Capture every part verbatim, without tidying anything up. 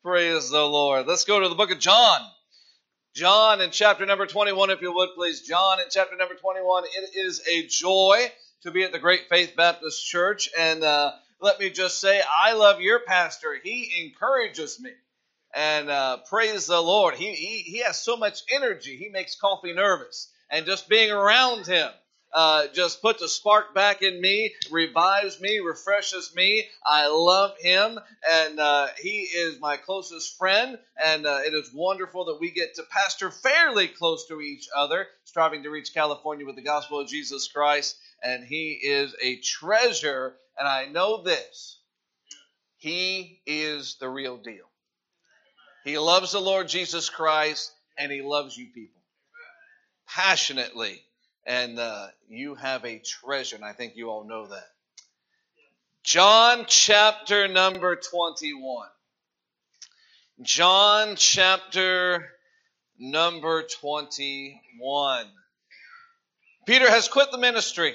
Praise the Lord. Let's go to the book of John. John in chapter number twenty-one, if you would, please. John in chapter number twenty-one. It is a joy to be at the Great Faith Baptist Church. And uh, let me just say, I love your pastor. He encourages me. And uh, praise the Lord. He, he, he has so much energy. He makes coffee nervous. And just being around him uh, just puts a spark back in me, revives me, refreshes me. I love him. And uh, he is my closest friend. And uh, it is wonderful that we get to pastor fairly close to each other, striving to reach California with the gospel of Jesus Christ. And he is a treasure. And I know this. He is the real deal. He loves the Lord Jesus Christ, and he loves you people passionately. And uh, you have a treasure, and I think you all know that. John chapter number twenty-one. John chapter number twenty-one. Peter has quit the ministry.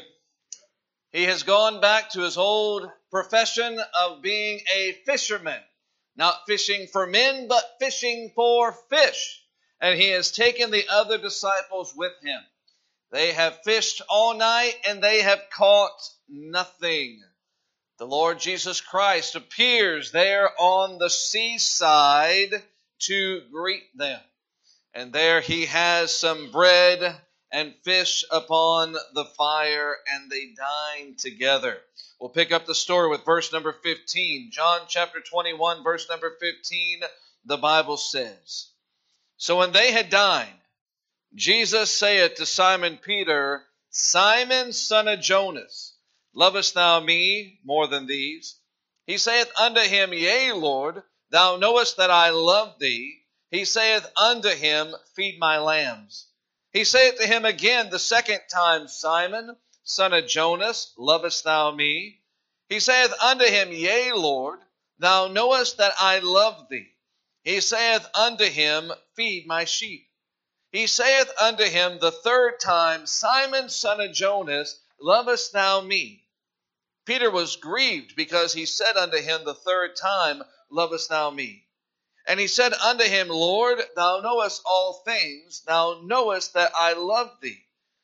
He has gone back to his old profession of being a fisherman. Not fishing for men, but fishing for fish. And he has taken the other disciples with him. They have fished all night and they have caught nothing. The Lord Jesus Christ appears there on the seaside to greet them. And there he has some bread and fish upon the fire, and they dine together. We'll pick up the story with verse number fifteen. John chapter twenty-one, verse number fifteen, the Bible says, So when they had dined, Jesus saith to Simon Peter, Simon, son of Jonas, lovest thou me more than these? He saith unto him, Yea, Lord, thou knowest that I love thee. He saith unto him, Feed my lambs. He saith to him again the second time, Simon, son of Jonas, lovest thou me? He saith unto him, Yea, Lord, thou knowest that I love thee. He saith unto him, Feed my sheep. He saith unto him the third time, Simon, son of Jonas, lovest thou me? Peter was grieved because he said unto him the third time, Lovest thou me? And he said unto him, Lord, thou knowest all things. Thou knowest that I love thee.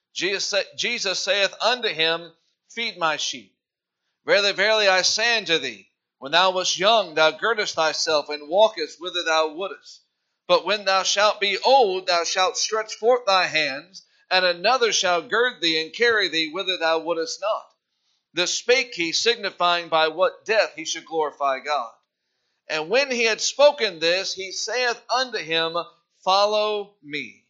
Jesus saith unto him, Feed my sheep. Verily, verily, I say unto thee, when thou wast young, thou girdest thyself and walkest whither thou wouldest. But when thou shalt be old, thou shalt stretch forth thy hands, and another shall gird thee and carry thee whither thou wouldest not. This spake he, signifying by what death he should glorify God. And when he had spoken this, he saith unto him, Follow me.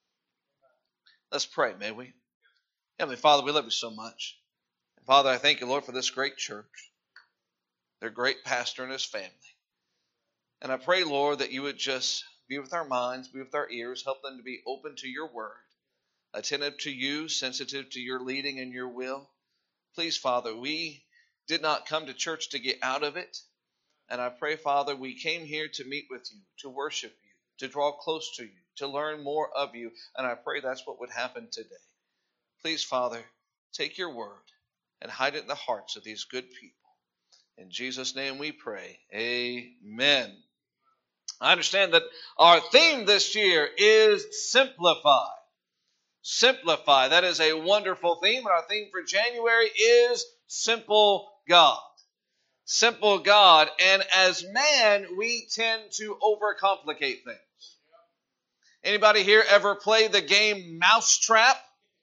Let's pray, may we? Heavenly Father, we love you so much. And Father, I thank you, Lord, for this great church, their great pastor and his family. And I pray, Lord, that you would just be with our minds, be with our ears, help them to be open to your word, attentive to you, sensitive to your leading and your will. Please, Father, we did not come to church to get out of it. And I pray, Father, we came here to meet with you, to worship you, to draw close to you, to learn more of you. And I pray that's what would happen today. Please, Father, take your word and hide it in the hearts of these good people. In Jesus' name we pray. Amen. I understand that our theme this year is Simplify. Simplify. That is a wonderful theme. And our theme for January is Simple God. Simple God. And as man, we tend to overcomplicate things. Anybody here ever play the game Mousetrap?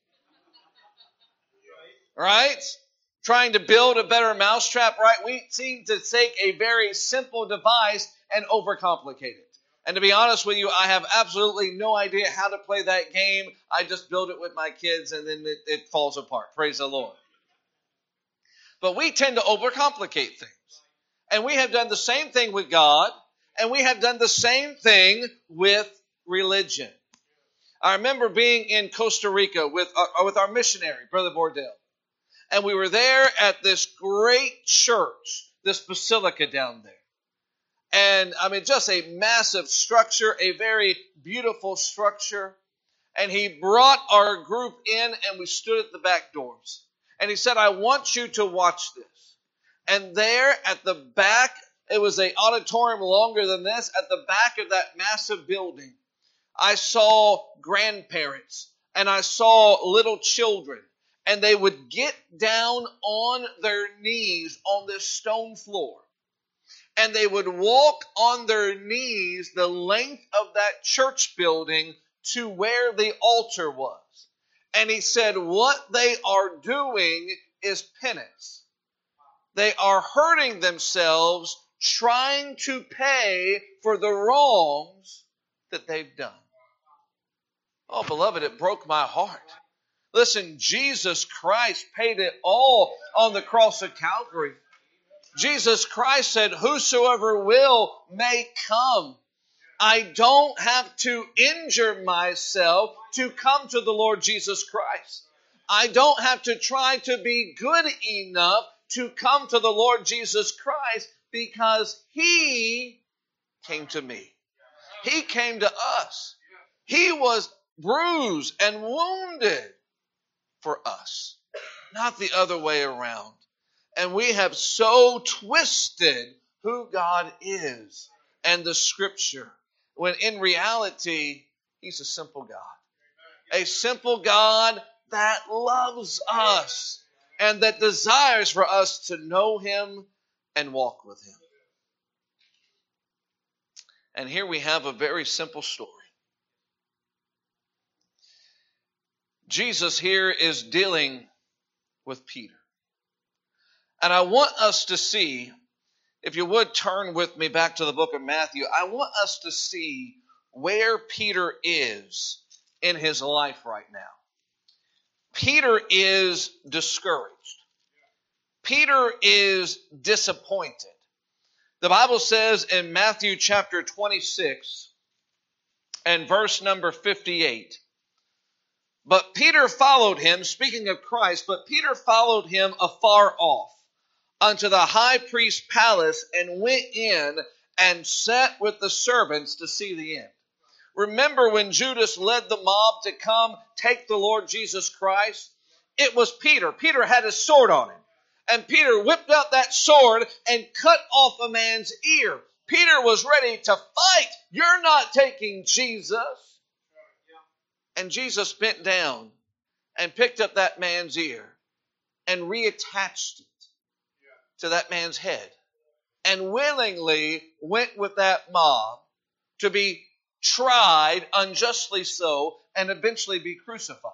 Right? Trying to build a better mousetrap, right? We seem to take a very simple device and overcomplicate it. And to be honest with you, I have absolutely no idea how to play that game. I just build it with my kids and then it, it falls apart. Praise the Lord. But we tend to overcomplicate things. And we have done the same thing with God, and we have done the same thing with religion. I remember being in Costa Rica with our, with our missionary, Brother Bordell. And we were there at this great church, this basilica down there. And I mean, just a massive structure, a very beautiful structure. And he brought our group in and we stood at the back doors. And he said, I want you to watch this. And there at the back, It was an auditorium longer than this. At the back of that massive building, I saw grandparents and I saw little children. And they would get down on their knees on this stone floor. And they would walk on their knees the length of that church building to where the altar was. And he said, what they are doing is penance. They are hurting themselves trying to pay for the wrongs that they've done. Oh, beloved, it broke my heart. Listen, Jesus Christ paid it all on the cross of Calvary. Jesus Christ said, whosoever will may come. I don't have to injure myself to come to the Lord Jesus Christ. I don't have to try to be good enough to come to the Lord Jesus Christ because He came to me. He came to us. He was bruised and wounded for us, not the other way around. And we have so twisted who God is and the Scripture, when in reality, He's a simple God. A simple God that loves us and that desires for us to know Him and walk with Him. And here we have a very simple story. Jesus here is dealing with Peter. And I want us to see, if you would turn with me back to the book of Matthew, I want us to see where Peter is in his life right now. Peter is discouraged. Peter is disappointed. The Bible says in Matthew chapter twenty-six and verse number fifty-eight, but Peter followed him, speaking of Christ, but Peter followed him afar off unto the high priest's palace and went in and sat with the servants to see the end. Remember when Judas led the mob to come take the Lord Jesus Christ? It was Peter. Peter had his sword on him. And Peter whipped out that sword and cut off a man's ear. Peter was ready to fight. You're not taking Jesus. And Jesus bent down and picked up that man's ear and reattached it to that man's head and willingly went with that mob to be tried, unjustly so, and eventually be crucified.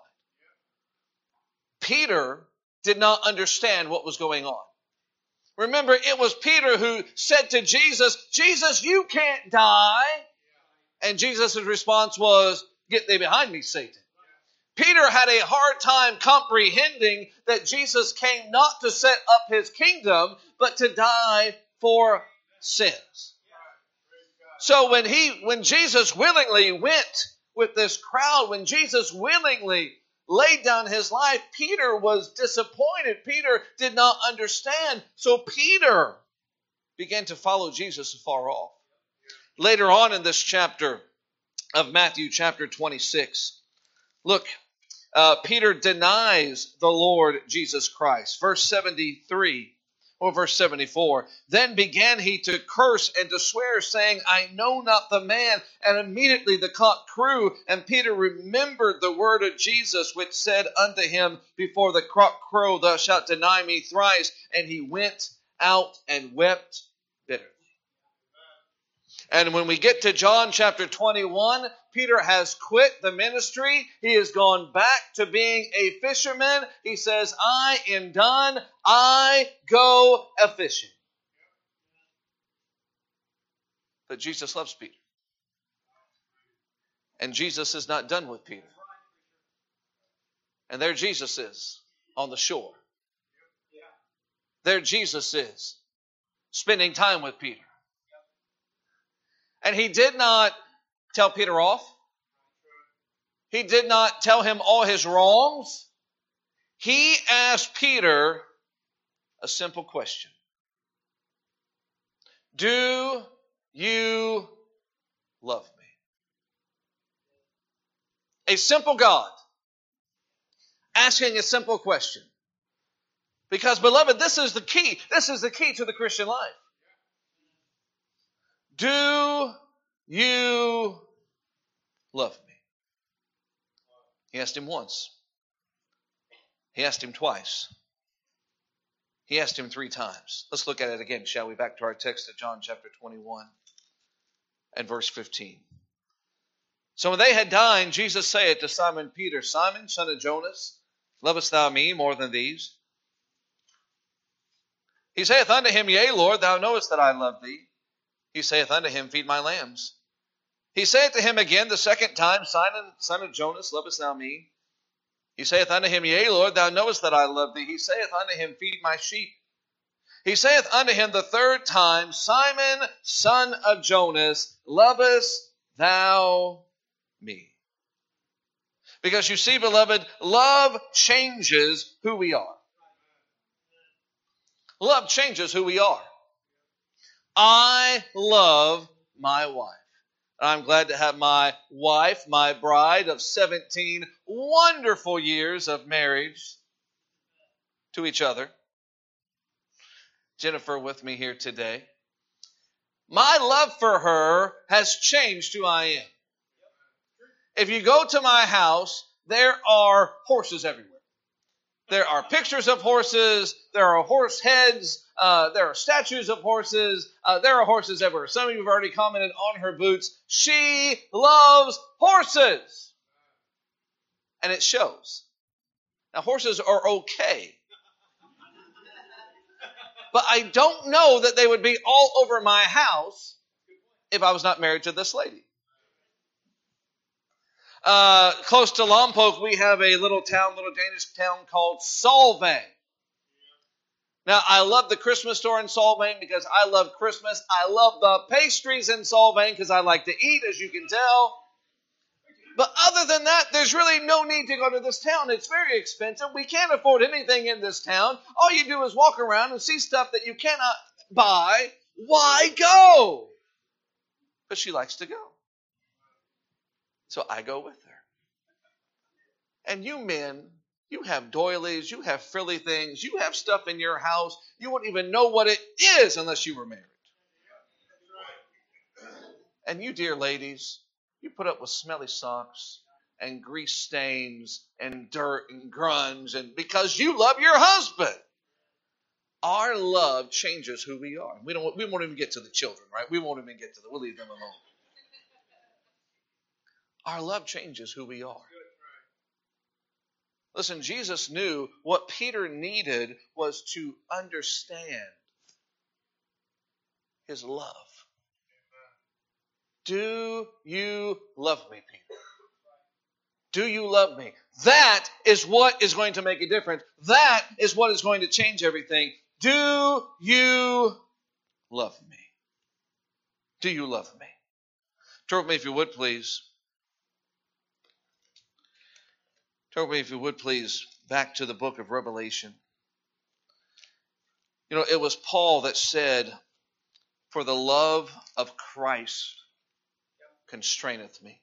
Peter did not understand what was going on. Remember, it was Peter who said to Jesus, Jesus, you can't die. And Jesus' response was, get thee behind me, Satan. Peter had a hard time comprehending that Jesus came not to set up His kingdom, but to die for sins. So when he, when Jesus willingly went with this crowd, when Jesus willingly laid down His life, Peter was disappointed. Peter did not understand. So Peter began to follow Jesus afar off. Later on in this chapter of Matthew chapter twenty-six, look, uh, Peter denies the Lord Jesus Christ. Verse seventy-three or verse seventy-four. Then began he to curse and to swear, saying, I know not the man. And immediately the cock crew, and Peter remembered the word of Jesus, which said unto him, before the cock crow, thou shalt deny me thrice. And he went out and wept bitterly. And when we get to John chapter twenty-one, Peter has quit the ministry. He has gone back to being a fisherman. He says, I am done. I go a-fishing. But Jesus loves Peter. And Jesus is not done with Peter. And there Jesus is on the shore. There Jesus is spending time with Peter. And He did not tell Peter off. He did not tell him all his wrongs. He asked Peter a simple question. Do you love me? A simple God asking a simple question. Because, beloved, this is the key. This is the key to the Christian life. do you love me? He asked him once. He asked him twice. He asked him three times. Let's look at it again, shall we? Back to our text of John chapter twenty-one and verse fifteen. So when they had dined, Jesus saith to Simon Peter, Simon, son of Jonas, lovest thou me more than these? He saith unto him, Yea, Lord, thou knowest that I love thee. He saith unto him, Feed my lambs. He saith to him again the second time, Simon, son of Jonas, lovest thou me? He saith unto him, Yea, Lord, thou knowest that I love thee. He saith unto him, Feed my sheep. He saith unto him the third time, Simon, son of Jonas, lovest thou me? Because you see, beloved, love changes who we are. Love changes who we are. I love my wife. I'm glad to have my wife, my bride of seventeen wonderful years of marriage to each other. Jennifer with me here today. My love for her has changed who I am. If you go to my house, there are horses everywhere. There are pictures of horses. There are horse heads. Uh, there are statues of horses. Uh, there are horses everywhere. Some of you have already commented on her boots. She loves horses. And it shows. Now, horses are okay. But I don't know that they would be all over my house if I was not married to this lady. Uh, close to Lompoc, we have a little town, little Danish town called Solvang. Now, I love the Christmas store in Solvang because I love Christmas. I love the pastries in Solvang because I like to eat, as you can tell. But other than that, there's really no need to go to this town. It's very expensive. We can't afford anything in this town. All you do is walk around and see stuff that you cannot buy. Why go? But she likes to go. So I go with her. And you men, you have doilies, you have frilly things, you have stuff in your house. You wouldn't even know what it is unless you were married. And you, dear ladies, you put up with smelly socks and grease stains and dirt and grunge, and because you love your husband. Our love changes who we are. We don't. We won't even get to the children, right? We won't even get to them. We'll leave them alone. Our love changes who we are. Listen, Jesus knew what Peter needed was to understand his love. Do you love me, Peter? Do you love me? That is what is going to make a difference. That is what is going to change everything. Do you love me? Do you love me? Turn with me, if you would, please. Turn with me, if you would, please, back to the book of Revelation. You know, it was Paul that said, "For the love of Christ constraineth me."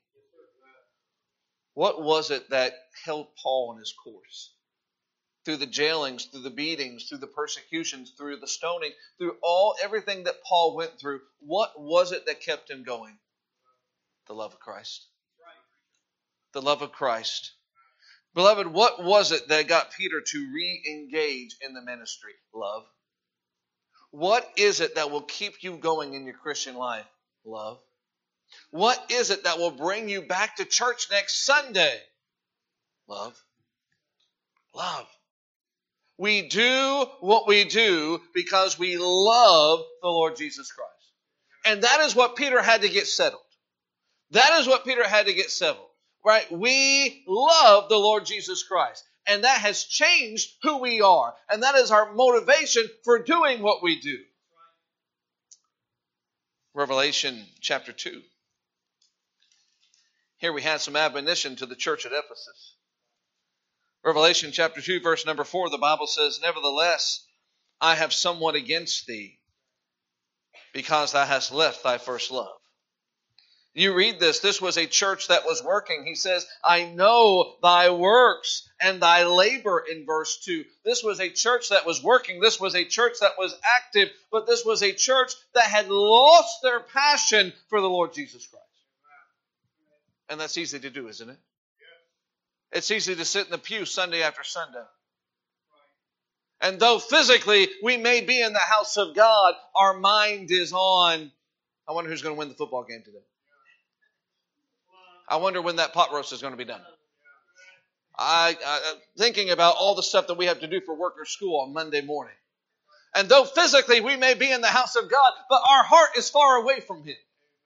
What was it that held Paul on his course? Through the jailings, through the beatings, through the persecutions, through the stoning, through all everything that Paul went through, what was it that kept him going? The love of Christ. The love of Christ. Beloved, what was it that got Peter to re-engage in the ministry? Love. What is it that will keep you going in your Christian life? Love. What is it that will bring you back to church next Sunday? Love. Love. We do what we do because we love the Lord Jesus Christ. And that is what Peter had to get settled. That is what Peter had to get settled. Right? We love the Lord Jesus Christ. And that has changed who we are. And that is our motivation for doing what we do. Revelation chapter two. Here we had some admonition to the church at Ephesus. Revelation chapter two, verse number four, the Bible says, "Nevertheless, I have somewhat against thee, because thou hast left thy first love. You read this, this was a church that was working. He says, I know thy works and thy labor in verse two. This was a church that was working. This was a church that was active, but this was a church that had lost their passion for the Lord Jesus Christ. And that's easy to do, isn't it? It's easy to sit in the pew Sunday after Sunday. And though physically we may be in the house of God, our mind is on, I wonder who's going to win the football game today. I wonder when that pot roast is going to be done. I, I thinking about all the stuff that we have to do for worker school on Monday morning. And though physically we may be in the house of God, but our heart is far away from Him.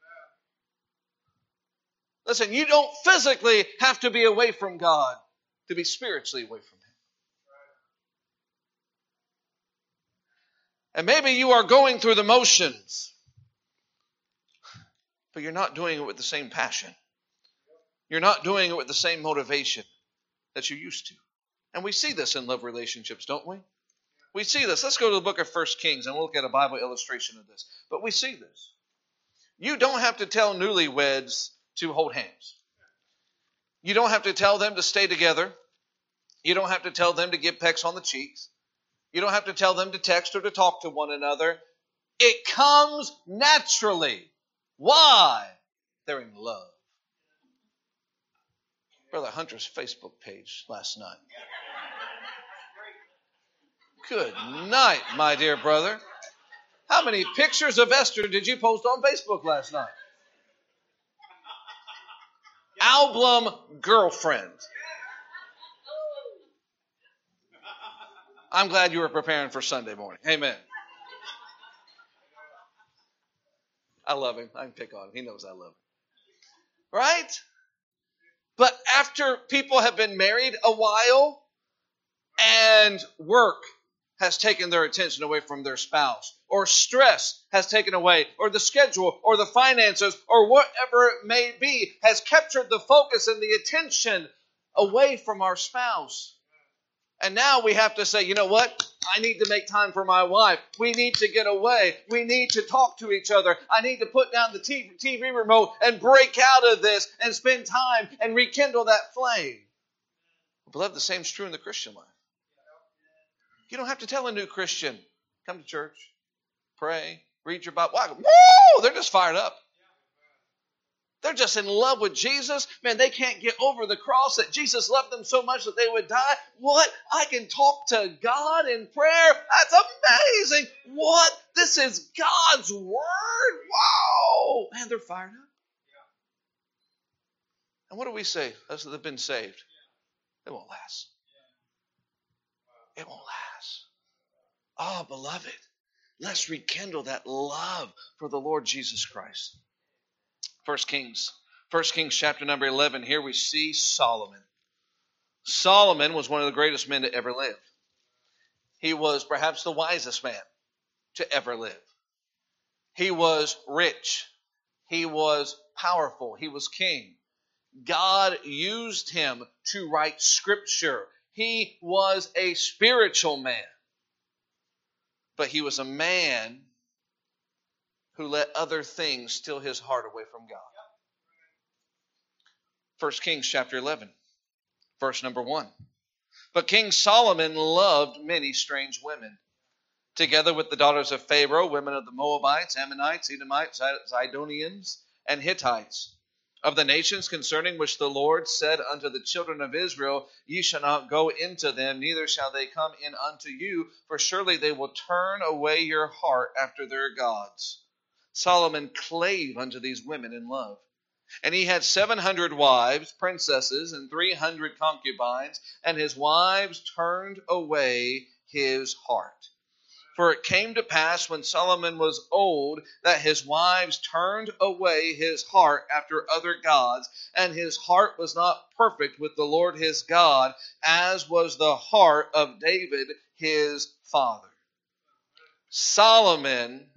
Listen, you don't physically have to be away from God to be spiritually away from Him. And maybe you are going through the motions, but you're not doing it with the same passion. You're not doing it with the same motivation that you used to. And we see this in love relationships, don't we? We see this. Let's go to the book of First Kings and we'll look at a Bible illustration of this. But we see this. You don't have to tell newlyweds to hold hands. You don't have to tell them to stay together. You don't have to tell them to give pecks on the cheeks. You don't have to tell them to text or to talk to one another. It comes naturally. Why? They're in love. Brother Hunter's Facebook page last night. Good night, my dear brother. How many pictures of Esther did you post on Facebook last night? Album girlfriend. I'm glad you were preparing for Sunday morning. Amen. I love him. I can pick on him. He knows I love him. Right? But after people have been married a while and work has taken their attention away from their spouse, or stress has taken away, or the schedule, or the finances, or whatever it may be, has captured the focus and the attention away from our spouse. And now we have to say, you know what? I need to make time for my wife. We need to get away. We need to talk to each other. I need to put down the T V remote and break out of this and spend time and rekindle that flame. Beloved, the same is true in the Christian life. You don't have to tell a new Christian, come to church, pray, read your Bible. Woo! They're just fired up. They're just in love with Jesus. Man, they can't get over the cross, that Jesus loved them so much that they would die. What? I can talk to God in prayer? That's amazing. What? This is God's word? Wow. Man, they're fired up. And what do we say? Those that have been saved. It won't last. It won't last. Oh, beloved, let's rekindle that love for the Lord Jesus Christ. First Kings. First Kings chapter number eleven. Here we see Solomon. Solomon was one of the greatest men to ever live. He was perhaps the wisest man to ever live. He was rich. He was powerful. He was king. God used him to write scripture. He was a spiritual man. But he was a man who let other things steal his heart away from God. First Kings chapter eleven, verse number one. But King Solomon loved many strange women, together with the daughters of Pharaoh, women of the Moabites, Ammonites, Edomites, Zidonians, and Hittites, of the nations concerning which the Lord said unto the children of Israel, Ye shall not go into them, neither shall they come in unto you, for surely they will turn away your heart after their gods. Solomon clave unto these women in love. And he had seven hundred wives, princesses, and three hundred concubines, and his wives turned away his heart. For it came to pass when Solomon was old that his wives turned away his heart after other gods, and his heart was not perfect with the Lord his God, as was the heart of David his father. Solomon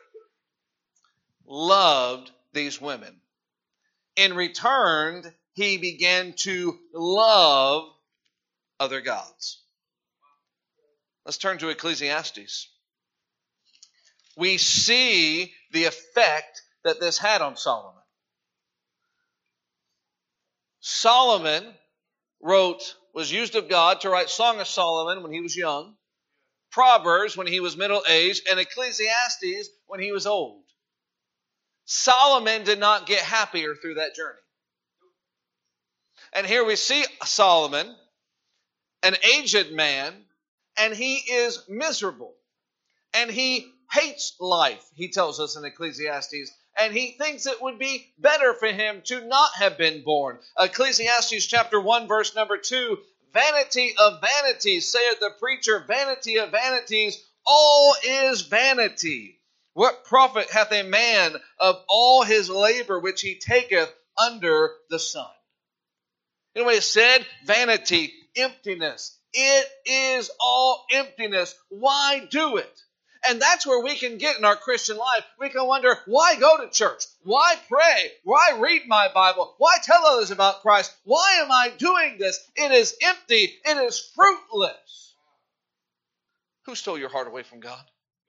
loved these women. In return, he began to love other gods. Let's turn to Ecclesiastes. We see the effect that this had on Solomon. Solomon wrote, was used of God to write Song of Solomon when he was young, Proverbs when he was middle-aged, and Ecclesiastes when he was old. Solomon did not get happier through that journey. And here we see Solomon, an aged man, and he is miserable. And he hates life, he tells us in Ecclesiastes. And he thinks it would be better for him to not have been born. Ecclesiastes chapter one, verse number two, vanity of vanities, saith the preacher, vanity of vanities, all is vanity. What profit hath a man of all his labor which he taketh under the sun? You know what it said? Vanity, emptiness. It is all emptiness. Why do it? And that's where we can get in our Christian life. We can wonder, why go to church? Why pray? Why read my Bible? Why tell others about Christ? Why am I doing this? It is empty. It is fruitless. Who stole your heart away from God?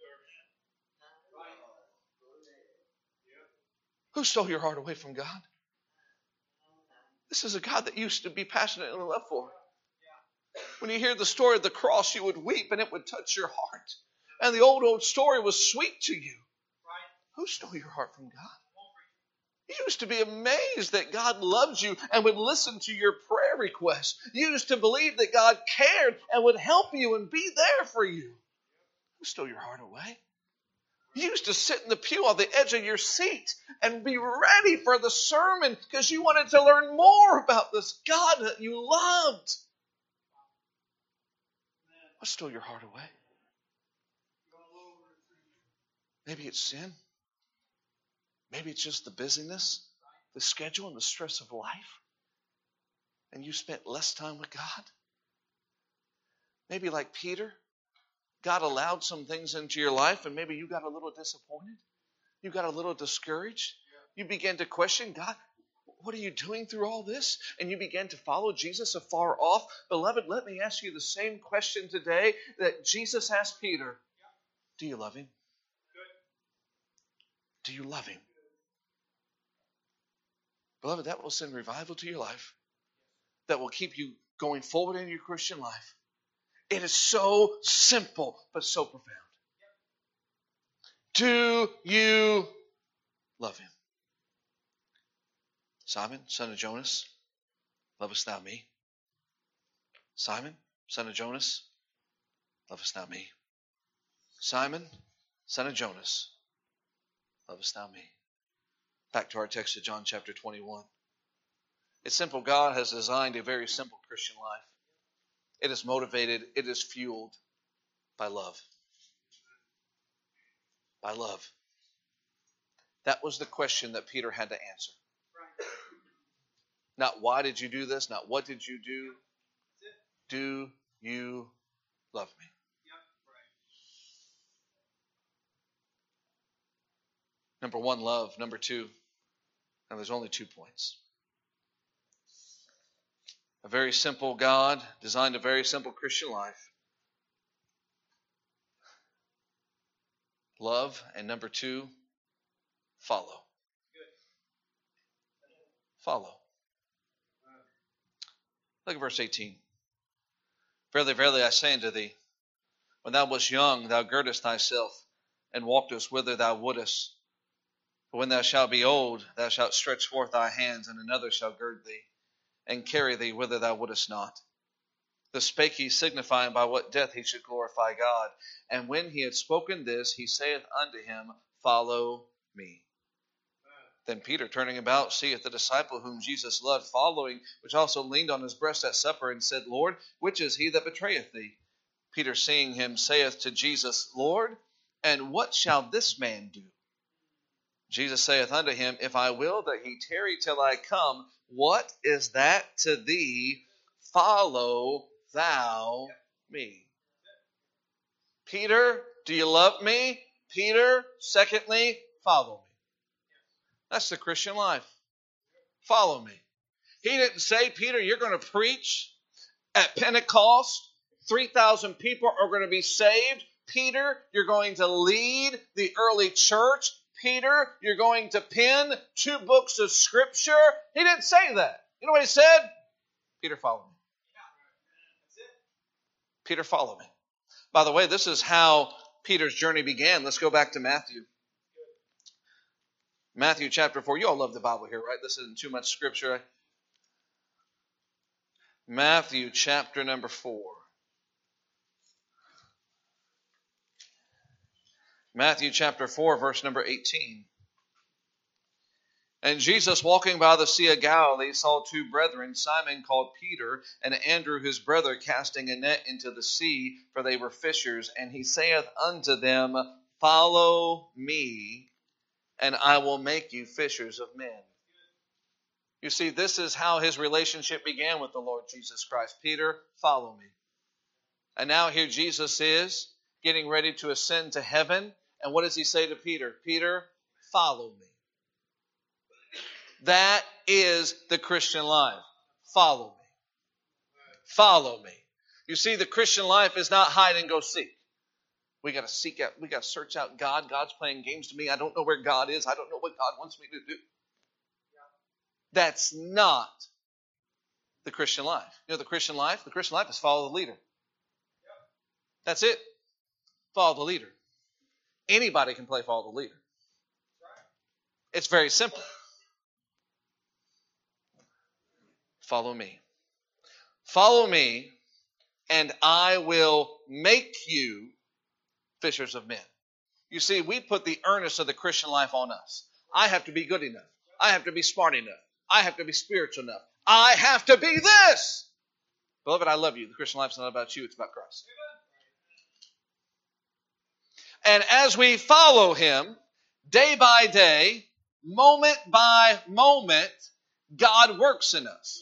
Who stole your heart away from God? This is a God that you used to be passionate in love for. When you hear the story of the cross, you would weep and it would touch your heart. And the old, old story was sweet to you. Who stole your heart from God? You used to be amazed that God loves you and would listen to your prayer requests. You used to believe that God cared and would help you and be there for you. Who stole your heart away? You used to sit in the pew on the edge of your seat and be ready for the sermon because you wanted to learn more about this God that you loved. What stole your heart away? Maybe it's sin. Maybe it's just the busyness, the schedule, and the stress of life. And you spent less time with God. Maybe like Peter, God allowed some things into your life and maybe you got a little disappointed. You got a little discouraged. You began to question, God, what are you doing through all this? And you began to follow Jesus afar off. Beloved, let me ask you the same question today that Jesus asked Peter. Do you love him? Do you love him? Beloved, that will send revival to your life. That will keep you going forward in your Christian life. It is so simple, but so profound. Do you love him? Simon, son of Jonas, lovest thou me? Simon, son of Jonas, lovest thou me? Simon, son of Jonas, lovest thou me? Back to our text of John chapter twenty-one. It's simple. God has designed a very simple Christian life. It is motivated, it is fueled by love. By love. That was the question that Peter had to answer. Not why did you do this, not what did you do. Do you love me? Number one, love. Number two, and there's only two points. A very simple God designed a very simple Christian life. Love. And number two, follow. Follow. Look at verse eighteen. Verily, verily, I say unto thee, when thou wast young, thou girdest thyself, and walkest whither thou wouldest. But when thou shalt be old, thou shalt stretch forth thy hands, and another shall gird thee, and carry thee whither thou wouldest not. Thus spake he, signifying by what death he should glorify God. And when he had spoken this, he saith unto him, Follow me. Then Peter, turning about, seeth the disciple whom Jesus loved following, which also leaned on his breast at supper, and said, Lord, which is he that betrayeth thee? Peter, seeing him, saith to Jesus, Lord, and what shall this man do? Jesus saith unto him, If I will that he tarry till I come, what is that to thee? Follow thou me. Peter, do you love me? Peter, secondly, follow me. That's the Christian life. Follow me. He didn't say, Peter, you're going to preach at Pentecost. three thousand people are going to be saved. Peter, you're going to lead the early church. Peter, you're going to pen two books of Scripture. He didn't say that. You know what he said? Peter, follow me. Peter, follow me. By the way, this is how Peter's journey began. Let's go back to Matthew. Matthew chapter four. You all love the Bible here, right? This isn't too much scripture. Matthew chapter number four. Matthew chapter four, verse number eighteen. And Jesus, walking by the Sea of Galilee, saw two brethren, Simon called Peter, and Andrew his brother, casting a net into the sea, for they were fishers. And he saith unto them, Follow me, and I will make you fishers of men. You see, this is how his relationship began with the Lord Jesus Christ. Peter, follow me. And now here Jesus is getting ready to ascend to heaven. And what does he say to Peter? Peter, follow me. That is the Christian life. Follow me. Follow me. You see, the Christian life is not hide and go seek. We got to seek out, we got to search out God. God's playing games to me. I don't know where God is. I don't know what God wants me to do. That's not the Christian life. You know the Christian life? The Christian life is follow the leader. That's it. Follow the leader. Anybody can play follow the leader. It's very simple. Follow me. Follow me, and I will make you fishers of men. You see, we put the earnest of the Christian life on us. I have to be good enough. I have to be smart enough. I have to be spiritual enough. I have to be this. Beloved, I love you. The Christian life is not about you. It's about Christ. And as we follow him, day by day, moment by moment, God works in us.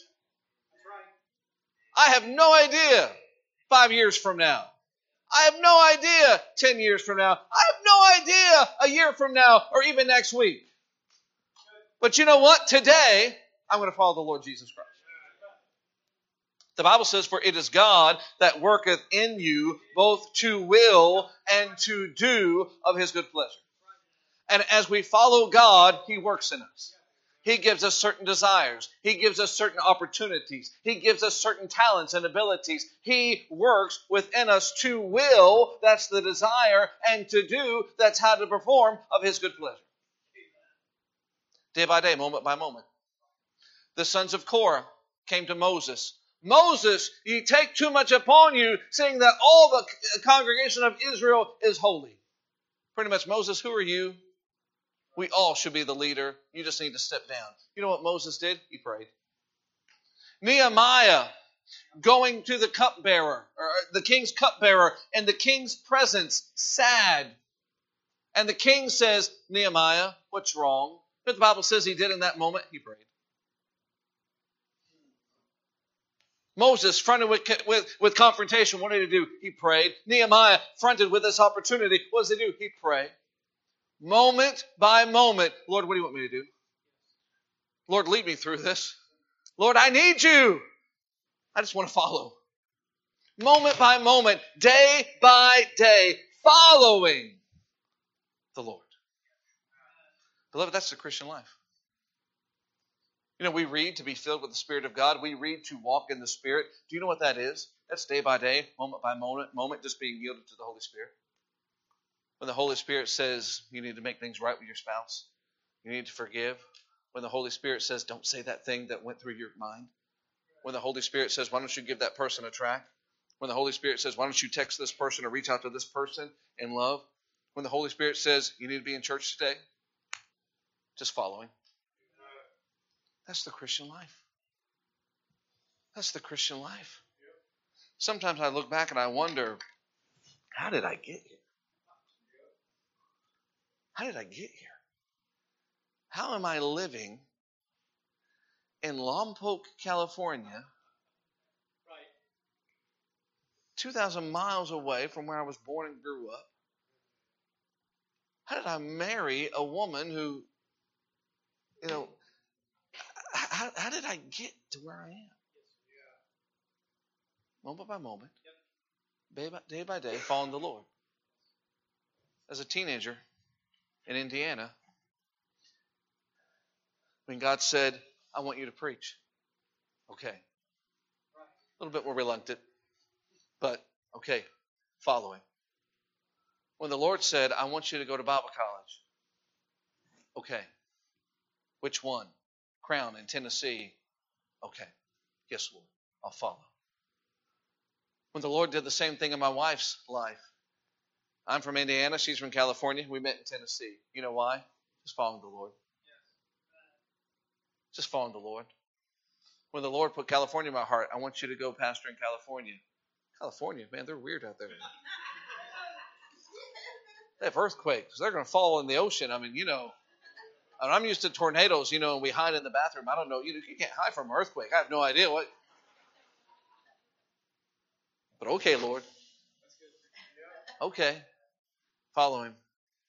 I have no idea five years from now. I have no idea ten years from now. I have no idea a year from now or even next week. But you know what? Today, I'm going to follow the Lord Jesus Christ. The Bible says, for it is God that worketh in you both to will and to do of his good pleasure. And as we follow God, he works in us. He gives us certain desires. He gives us certain opportunities. He gives us certain talents and abilities. He works within us to will, that's the desire, and to do, that's how to perform of his good pleasure. Day by day, moment by moment. The sons of Korah came to Moses. Moses, you take too much upon you, seeing that all the congregation of Israel is holy. Pretty much, Moses, who are you? We all should be the leader. You just need to step down. You know what Moses did? He prayed. Nehemiah, going to the cupbearer, or the king's cupbearer, in the king's presence, sad. And the king says, Nehemiah, what's wrong? But the Bible says he did in that moment. He prayed. Moses, fronted with, with, with confrontation, what did he do? He prayed. Nehemiah, fronted with this opportunity, what does he do? He prayed. Moment by moment, Lord, what do you want me to do? Lord, lead me through this. Lord, I need you. I just want to follow. Moment by moment, day by day, following the Lord. Beloved, that's the Christian life. You know, we read to be filled with the Spirit of God. We read to walk in the Spirit. Do you know what that is? That's day by day, moment by moment, moment, just being yielded to the Holy Spirit. When the Holy Spirit says you need to make things right with your spouse, you need to forgive. When the Holy Spirit says don't say that thing that went through your mind. When the Holy Spirit says why don't you give that person a tract. When the Holy Spirit says why don't you text this person or reach out to this person in love. When the Holy Spirit says you need to be in church today. Just following. That's the Christian life. That's the Christian life. Sometimes I look back and I wonder, how did I get here? How did I get here? How am I living in Lompoc, California, two thousand miles away from where I was born and grew up? How did I marry a woman who, you know, how, how did I get to where I am? Moment by moment, day by, day by day, following the Lord. As a teenager in Indiana, when God said, I want you to preach. Okay. A little bit more reluctant, but okay, following. When the Lord said, I want you to go to Bible college. Okay. Which one? Crown in Tennessee. Okay. Yes, Lord. I'll follow. When the Lord did the same thing in my wife's life. I'm from Indiana. She's from California. We met in Tennessee. You know why? Just following the Lord. Just following the Lord. When the Lord put California in my heart, I want you to go pastor in California. California, man, they're weird out there. They have earthquakes. They're going to fall in the ocean. I mean, you know, I'm used to tornadoes, you know, and we hide in the bathroom. I don't know. You, you can't hide from an earthquake. I have no idea what. But okay, Lord. Okay. Follow him.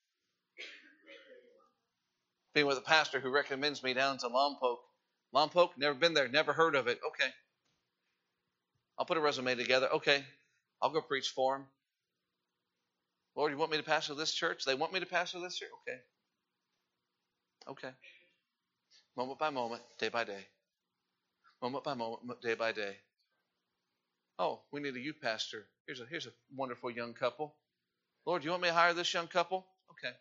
Being with a pastor who recommends me down to Lompoc. Lompoc, never been there, never heard of it. Okay. I'll put a resume together. Okay. I'll go preach for him. Lord, you want me to pastor this church? They want me to pastor this church? Okay. Okay. Moment by moment, day by day. Moment by moment, day by day. Oh, we need a youth pastor. Here's a here's a wonderful young couple. Lord, you want me to hire this young couple? Okay.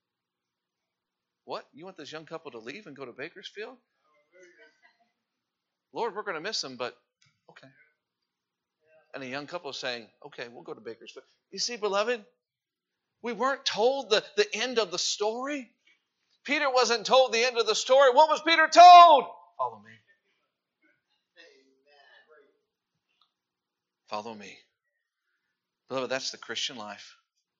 What? You want this young couple to leave and go to Bakersfield? Lord, we're going to miss them, but okay. And a young couple is saying, okay, we'll go to Bakersfield. You see, beloved, we weren't told the, the end of the story. Peter wasn't told the end of the story. What was Peter told? Follow me. Follow me. Beloved, that's the Christian life.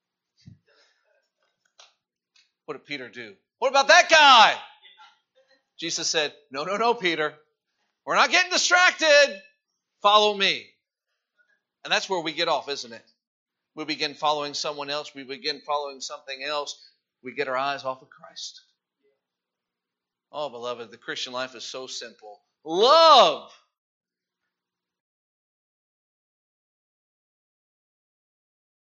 What did Peter do? What about that guy? Jesus said, no, no, no, Peter. We're not getting distracted. Follow me. And that's where we get off, isn't it? We begin following someone else. We begin following something else. We get our eyes off of Christ. Oh, beloved, the Christian life is so simple. Love